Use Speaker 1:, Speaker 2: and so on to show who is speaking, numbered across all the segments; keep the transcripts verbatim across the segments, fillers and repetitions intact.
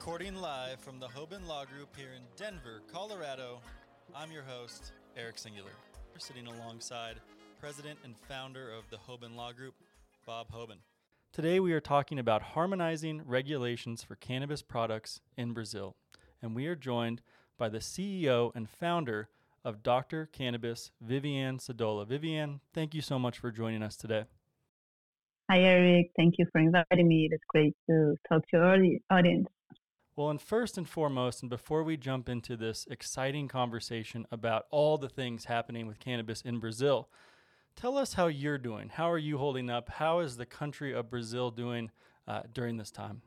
Speaker 1: Recording live from the Hoban Law Group here in Denver, Colorado, I'm your host, Eric Singular. We're sitting alongside President and founder of the Hoban Law Group, Bob Hoban. Today we are talking about harmonizing regulations for cannabis products in Brazil, and we are joined by the C E O and founder of Doctor Cannabis, Viviane Sadola. Viviane, thank you so much for joining us today.
Speaker 2: Hi, Eric. Thank you for inviting me. It's great to talk to your audience.
Speaker 1: Well, and first and foremost, and before we jump into this exciting conversation about all the things happening with cannabis in Brazil, tell us how you're doing. How are you holding up? How is the country of Brazil doing uh, during this time?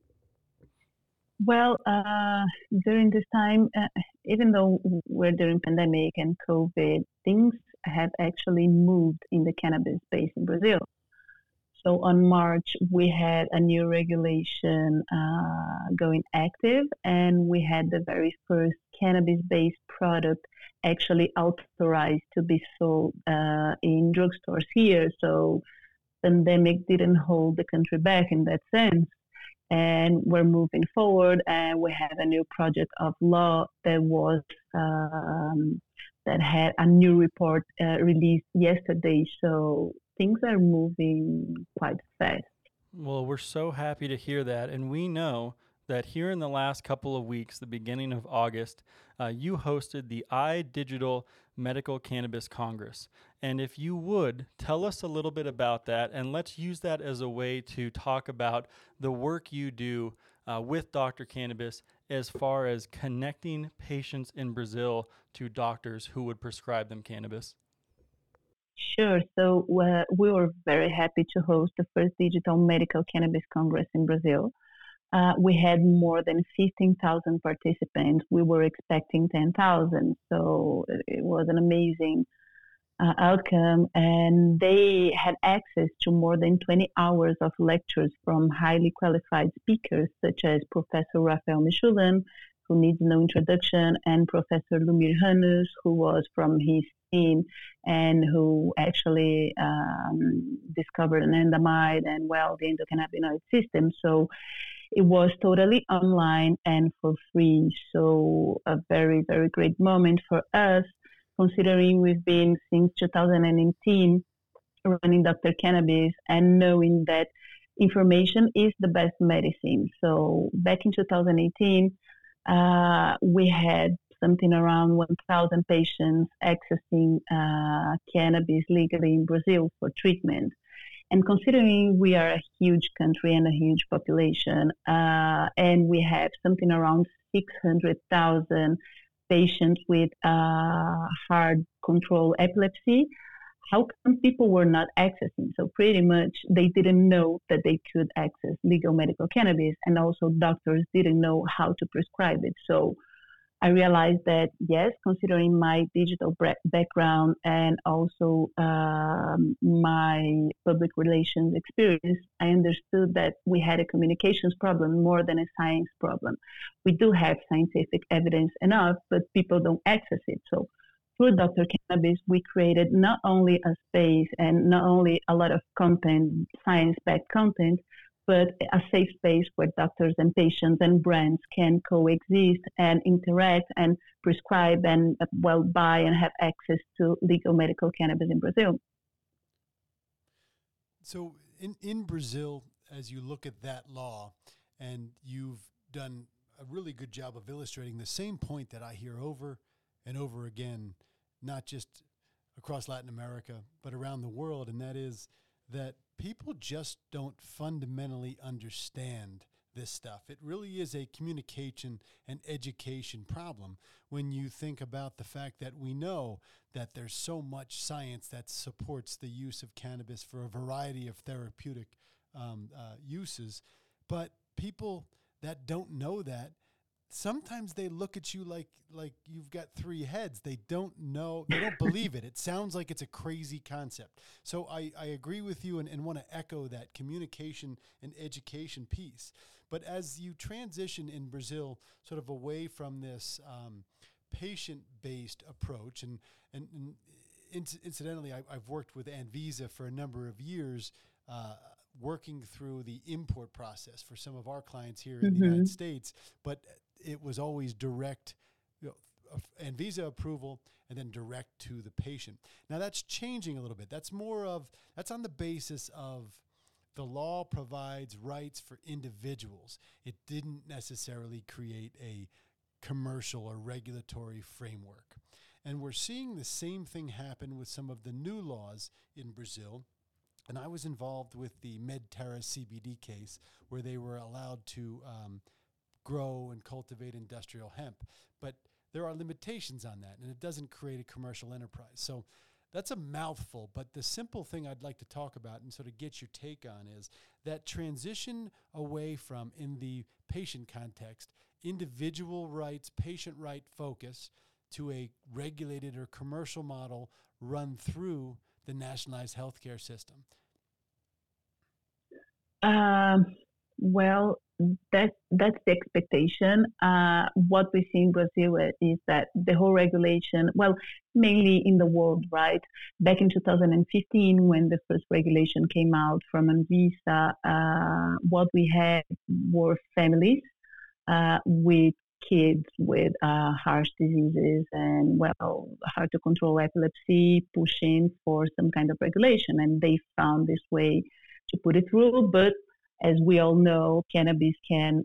Speaker 2: Well, uh, during this time, uh, even though we're during pandemic and COVID, things have actually moved in the cannabis space in Brazil. So on March, we had a new regulation uh, going active, and we had the very first cannabis-based product actually authorized to be sold uh, in drugstores here. So pandemic didn't hold the country back in that sense. And we're moving forward, and we have a new project of law that was um, that had a new report uh, released yesterday. So things are moving quite fast.
Speaker 1: Well, we're so happy to hear that. And we know that here in the last couple of weeks, the beginning of August, uh, you hosted the iDigital Medical Cannabis Congress. And if you would, tell us a little bit about that, and let's use that as a way to talk about the work you do uh, with Doctor Cannabis as far as connecting patients in Brazil to doctors who would prescribe them cannabis.
Speaker 2: Sure. So uh, we were very happy to host the first Digital Medical Cannabis Congress in Brazil. Uh, we had more than fifteen thousand participants. We were expecting ten thousand. So it was an amazing uh, outcome. And they had access to more than twenty hours of lectures from highly qualified speakers, such as Professor Rafael Michulan, who needs no introduction, and Professor Lumir Hanus, who was from his team and who actually um, discovered anandamide and, well, the endocannabinoid system. So it was totally online and for free. So a very, very great moment for us, considering we've been since two thousand eighteen running Doctor Cannabis and knowing that information is the best medicine. So back in two thousand eighteen, uh, we had something around one thousand patients accessing uh, cannabis legally in Brazil for treatment. And considering we are a huge country and a huge population, uh, and we have something around six hundred thousand patients with uh, hard control epilepsy, how come people were not accessing? So pretty much they didn't know that they could access legal medical cannabis, and also doctors didn't know how to prescribe it. So I realized that, yes, considering my digital background and also um, my public relations experience, I understood that we had a communications problem more than a science problem. We do have scientific evidence enough, but people don't access it. So through Doctor Cannabis, we created not only a space and not only a lot of content, science-backed content, but a safe space where doctors and patients and brands can coexist and interact and prescribe and, well, buy and have access to legal medical cannabis in Brazil.
Speaker 3: So in, in Brazil, as you look at that law, and you've done a really good job of illustrating the same point that I hear over and over again, not just across Latin America, but around the world, and that is that people just don't fundamentally understand this stuff. It really is a communication and education problem when you think about the fact that we know that there's so much science that supports the use of cannabis for a variety of therapeutic um, uh, uses. But people that don't know that, sometimes they look at you like like you've got three heads. They don't know, they don't believe it. It sounds like it's a crazy concept. So I, I agree with you and, and want to echo that communication and education piece. But as you transition in Brazil sort of away from this um, patient-based approach, and, and, and inc- incidentally, I, I've worked with Anvisa for a number of years, uh, working through the import process for some of our clients here
Speaker 2: Mm-hmm.
Speaker 3: in the United States, but it was always direct, you know, Anvisa approval and then direct to the patient. Now that's changing a little bit. That's more of, that's on the basis of the law provides rights for individuals. It didn't necessarily create a commercial or regulatory framework. And we're seeing the same thing happen with some of the new laws in Brazil. And I was involved with the Medterra C B D case where they were allowed to um, grow and cultivate industrial hemp. But there are limitations on that, and it doesn't create a commercial enterprise. So that's a mouthful, but the simple thing I'd like to talk about and sort of get your take on is that transition away from, in the patient context, individual rights, patient right focus to a regulated or commercial model run through the nationalized healthcare system.
Speaker 2: Um, well, that that's the expectation. Uh, what we see in Brazil is that the whole regulation, well, mainly in the world, right? Back in two thousand fifteen, when the first regulation came out from Anvisa, uh, what we had were families uh, with kids with uh, heart diseases and, well, hard to control epilepsy, pushing for some kind of regulation. And they found this way to put it through. But as we all know, cannabis can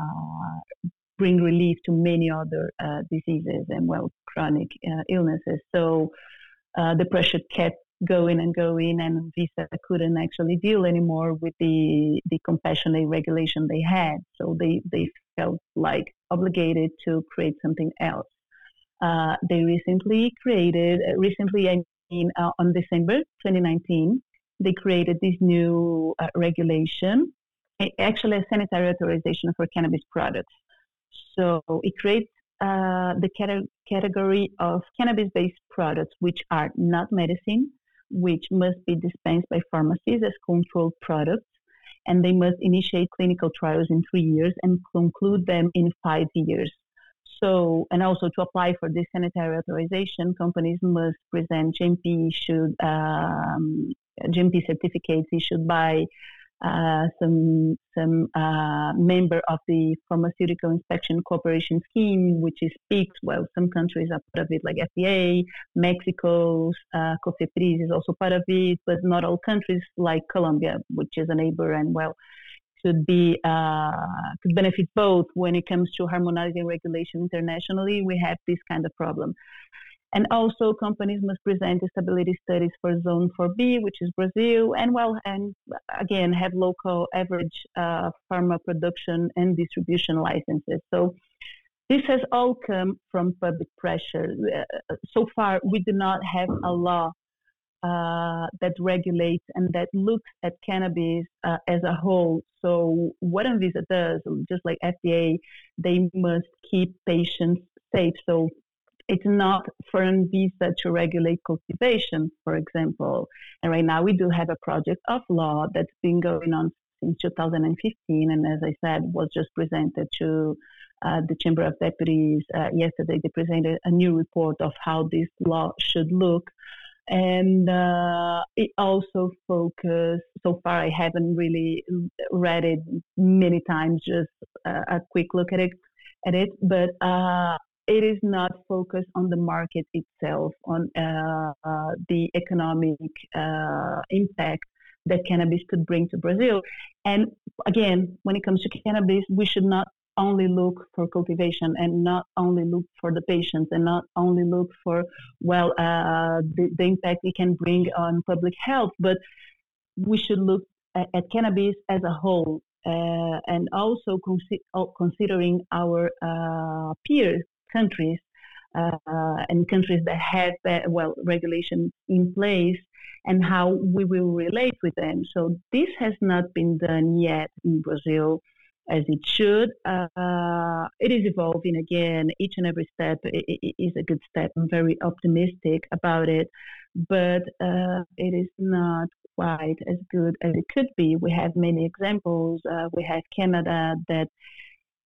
Speaker 2: uh, bring relief to many other uh, diseases and, well, chronic uh, illnesses. So uh, the pressure kept going and going, and Anvisa couldn't actually deal anymore with the, the compassionate regulation they had. So they, they felt like obligated to create something else. Uh, they recently created, uh, recently I mean uh, on December twenty nineteen, they created this new uh, regulation, actually a sanitary authorization for cannabis products. So it creates uh, the cate- category of cannabis-based products, which are not medicine, which must be dispensed by pharmacies as controlled products, and they must initiate clinical trials in three years and conclude them in five years. So, and also to apply for this sanitary authorization, companies must present G M P issued um, G M P certificates issued by uh, some some uh, member of the Pharmaceutical Inspection Cooperation Scheme, which is P I C S. Well, some countries are part of it, like F D A, Mexico's uh, COFEPRIS is also part of it, but not all countries, like Colombia, which is a neighbor, and well, could be uh, could benefit both when it comes to harmonizing regulation internationally. We have this kind of problem. And also, companies must present stability studies for Zone four B, which is Brazil, and well, and again, have local average uh, pharma production and distribution licenses. So this has all come from public pressure. Uh, so far, we do not have a law uh, that regulates and that looks at cannabis uh, as a whole. So what Anvisa does, just like F D A, they must keep patients safe. So it's not for Anvisa to regulate cultivation, for example. And right now we do have a project of law that's been going on since two thousand fifteen. And as I said, was just presented to uh, the Chamber of Deputies uh, yesterday. They presented a new report of how this law should look. And uh, it also focused, so far I haven't really read it many times, just uh, a quick look at it, at it. but uh, it is not focused on the market itself, on uh, uh, the economic uh, impact that cannabis could bring to Brazil. And again, when it comes to cannabis, we should not only look for cultivation and not only look for the patients and not only look for, well, uh, the, the impact it can bring on public health, but we should look at, at cannabis as a whole, uh, and also consi- considering our uh, peer countries uh, and countries that have, that, well, regulations in place, and how we will relate with them. So this has not been done yet in Brazil as it should. Uh, it is evolving again. Each and every step is a good step. I'm very optimistic about it, but uh, it is not quite as good as it could be. We have many examples. Uh, we have Canada that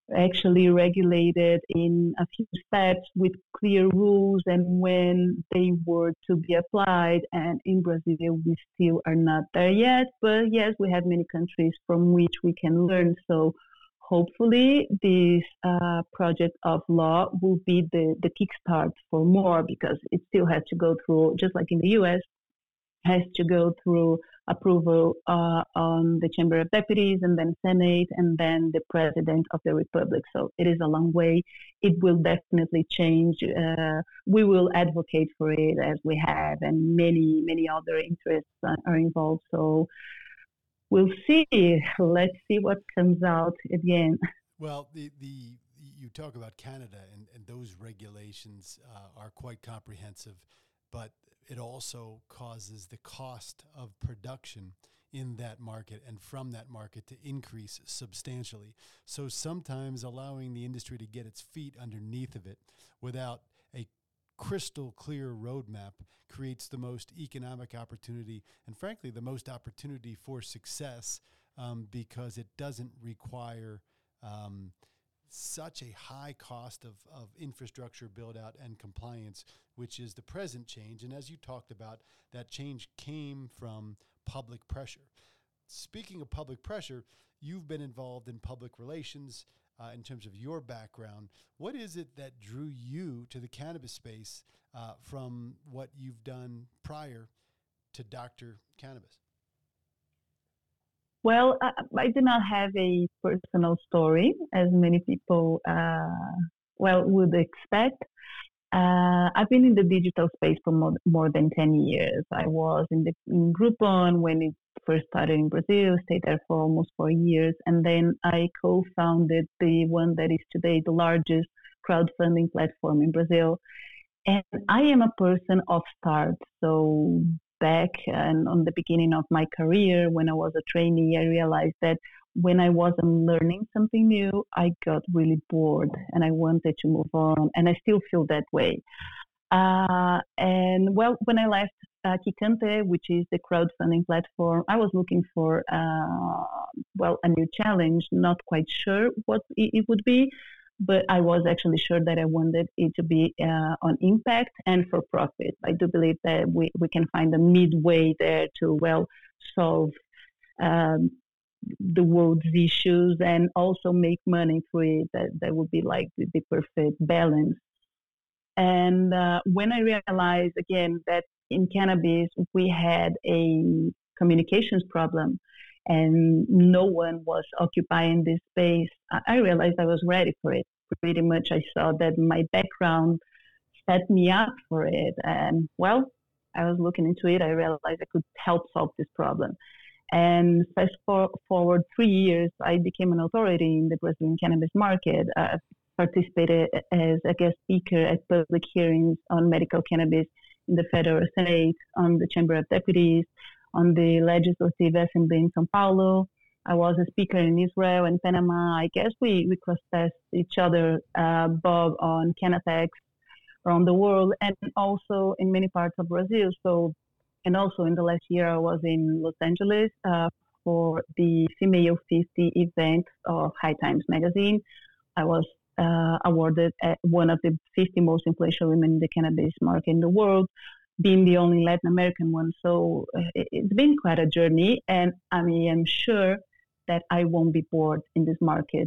Speaker 2: actually regulated in a few steps with clear rules and when they were to be applied. And in Brazil, we still are not there yet. But yes, we have many countries from which we can learn. So hopefully this uh, project of law will be the, the kickstart for more, because it still has to go through, just like in the U S, has to go through approval uh, on the Chamber of Deputies and then Senate and then the President of the Republic. So it is a long way. It will definitely change. Uh, we will advocate for it as we have, and many, many other interests are involved. So we'll see. Let's see what comes out at the end.
Speaker 3: Well, the, the you talk about Canada, and, and those regulations uh, are quite comprehensive, but it also causes the cost of production in that market and from that market to increase substantially. So sometimes allowing the industry to get its feet underneath of it without a crystal clear roadmap creates the most economic opportunity and, frankly, the most opportunity for success um, because it doesn't require um, such a high cost of, of infrastructure build out and compliance, which is the present change. And as you talked about, that change came from public pressure. Speaking of public pressure, you've been involved in public relations uh, in terms of your background. What is it that drew you to the cannabis space uh, from what you've done prior to Doctor Cannabis?
Speaker 2: Well, I, I do not have a personal story, as many people, uh, well, would expect. Uh, I've been in the digital space for more, more than ten years. I was in, the, in Groupon when it first started in Brazil, stayed there for almost four years, and then I co-founded the one that is today the largest crowdfunding platform in Brazil. And I am a person of start, so back and on the beginning of my career, when I was a trainee, I realized that when I wasn't learning something new, I got really bored and I wanted to move on. And I still feel that way. Uh, and well, when I left uh, Kikante, which is the crowdfunding platform, I was looking for, uh, well, a new challenge, not quite sure what it, it would be. But I was actually sure that I wanted it to be uh, on impact and for profit. I do believe that we, we can find a midway there to, well, solve um, the world's issues and also make money through it. That, that would be like the, the perfect balance. And uh, when I realized, again, that in cannabis, we had a communications problem, and no one was occupying this space, I realized I was ready for it. Pretty much I saw that my background set me up for it. And well, I was looking into it. I realized I could help solve this problem. And fast for, forward three years, I became an authority in the Brazilian cannabis market. I participated as a guest speaker at public hearings on medical cannabis in the Federal Senate, on the Chamber of Deputies, on the Legislative Assembly in São Paulo. I was a speaker in Israel and Panama. I guess we, we cross-test each other, uh, Bob, on Cannatex around the world and also in many parts of Brazil. So, and also in the last year, I was in Los Angeles uh, for the Female fifty event of High Times magazine. I was uh, awarded at one of the fifty most influential women in the cannabis market in the world, being the only Latin American one. So it's been quite a journey, and I mean, I'm sure that I won't be bored in this market,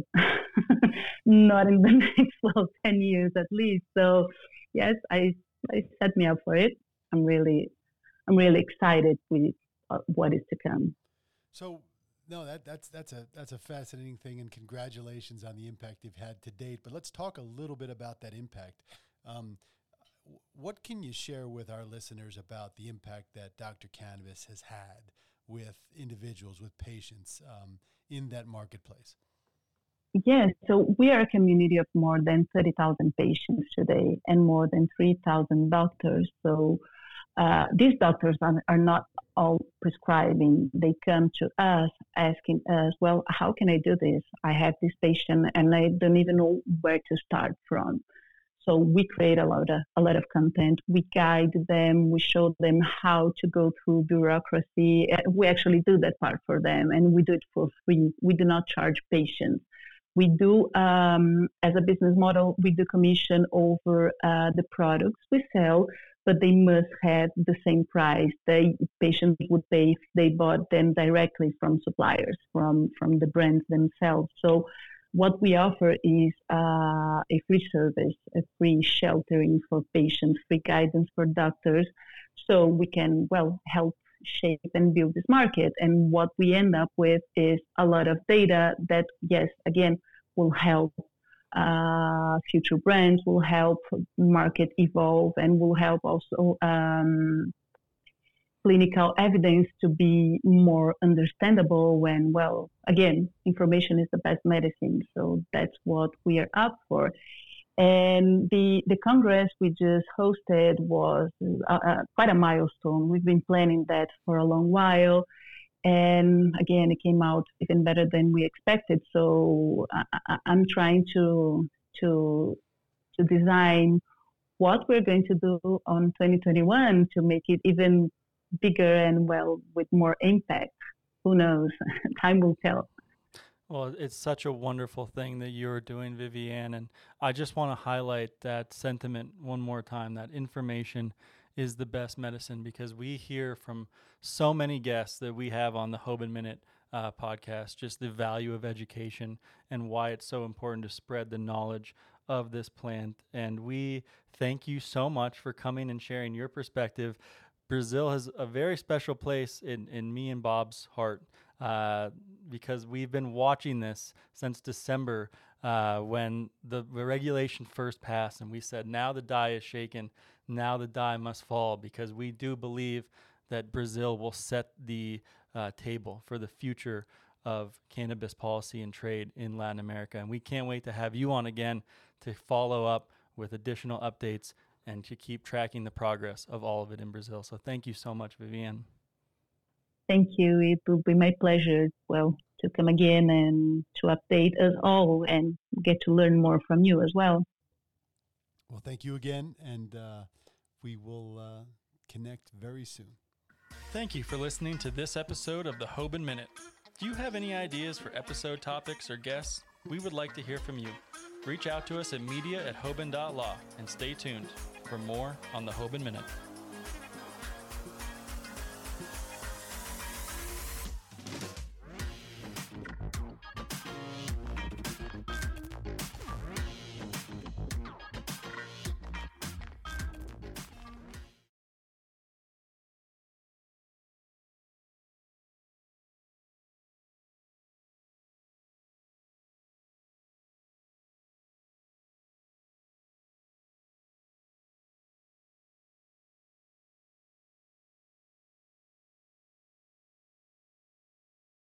Speaker 2: not in the next well, ten years at least. So yes, I, I set me up for it. I'm really, I'm really excited with uh, what is to come.
Speaker 3: So no, that that's that's a that's a fascinating thing, and congratulations on the impact you've had to date. But let's talk a little bit about that impact. Um, What can you share with our listeners about the impact that Doctor Cannabis has had with individuals, with patients um, in that marketplace?
Speaker 2: Yes, so we are a community of more than thirty thousand patients today and more than three thousand doctors. So uh, these doctors are, are not all prescribing. They come to us asking us, well, how can I do this? I have this patient and I don't even know where to start from. So we create a lot of a lot of content. We guide them. We show them how to go through bureaucracy. We actually do that part for them, and we do it for free. We do not charge patients. We do, um, as a business model, we do commission over uh, the products we sell, but they must have the same price the patients would pay if they bought them directly from suppliers, from, from the brands themselves. So what we offer is uh, a free service, a free sheltering for patients, free guidance for doctors, so we can, well, help shape and build this market. And what we end up with is a lot of data that, yes, again, will help uh, future brands, will help market evolve, and will help also um, clinical evidence to be more understandable when, well, again, information is the best medicine. So that's what we are up for. And the, the Congress we just hosted was uh, uh, quite a milestone. We've been planning that for a long while. And again, it came out even better than we expected. So I, I'm trying to, to, to design what we're going to do on twenty twenty-one to make it even bigger and, well, with more impact. Who knows? Time will tell.
Speaker 1: Well, it's such a wonderful thing that you're doing, Viviane, and I just want to highlight that sentiment one more time, that information is the best medicine, because we hear from so many guests that we have on the Hoban Minute uh, podcast, just the value of education and why it's so important to spread the knowledge of this plant. And we thank you so much for coming and sharing your perspective. Brazil has a very special place in, in me and Bob's heart, uh, because we've been watching this since December uh, when the, the regulation first passed, and we said, now the die is shaken, now the die must fall, because we do believe that Brazil will set the uh, table for the future of cannabis policy and trade in Latin America. And we can't wait to have you on again to follow up with additional updates and to keep tracking the progress of all of it in Brazil. So thank you so much, Viviane.
Speaker 2: Thank you. It will be my pleasure, well, to come again and to update us all and get to learn more from you as well.
Speaker 3: Well, thank you again, and uh, we will uh, connect very soon.
Speaker 1: Thank you for listening to this episode of the Hoban Minute. Do you have any ideas for episode topics or guests? We would like to hear from you. Reach out to us at media at hoban dot law and stay tuned for more on the Hoban Minute.